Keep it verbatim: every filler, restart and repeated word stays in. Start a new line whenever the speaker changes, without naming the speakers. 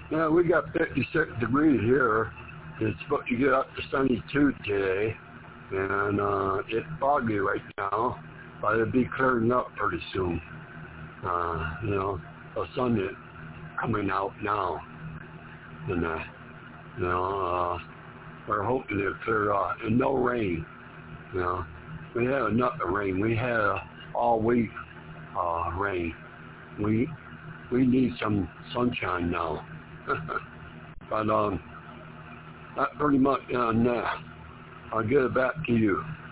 Yeah, we got fifty-six degrees here. It's supposed to get up to seventy-two today, and uh, it's foggy right now, but it'll be clearing up pretty soon. Uh, you know, the sun is coming out now, and uh, you know, uh, we're hoping it'll clear off, and no rain. You know, we had enough of rain. We had uh, all week uh, rain. We we need some sunshine now. But um, that's pretty much on that. I'll get it back to you.